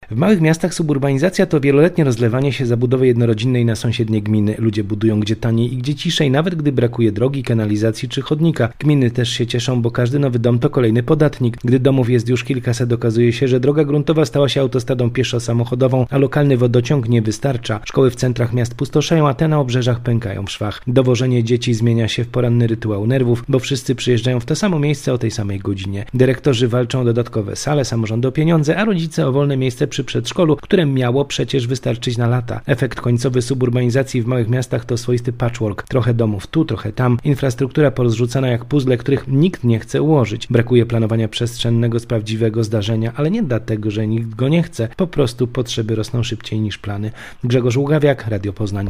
W małych miastach suburbanizacja to wieloletnie rozlewanie się zabudowy jednorodzinnej na sąsiednie gminy. Ludzie budują gdzie taniej i gdzie ciszej, nawet gdy brakuje drogi, kanalizacji czy chodnika. Gminy też się cieszą, bo każdy nowy dom to kolejny podatnik. Gdy domów jest już kilkaset, okazuje się, że droga gruntowa stała się autostradą pieszo-samochodową, a lokalny wodociąg nie wystarcza. Szkoły w centrach miast pustoszeją, a te na obrzeżach pękają w szwach. Dowożenie dzieci zmienia się w poranny rytuał nerwów, bo wszyscy przyjeżdżają w to samo miejsce o tej samej godzinie. Dyrektorzy walczą o dodatkowe sale, samorządy o pieniądze, a rodzice o wolne miejsce przy przedszkolu, które miało przecież wystarczyć na lata. Efekt końcowy suburbanizacji w małych miastach to swoisty patchwork. Trochę domów tu, trochę tam. Infrastruktura porozrzucana jak puzzle, których nikt nie chce ułożyć. Brakuje planowania przestrzennego z prawdziwego zdarzenia, ale nie dlatego, że nikt go nie chce. Po prostu potrzeby rosną szybciej niż plany. Grzegorz Ługawiak, Radio Poznań.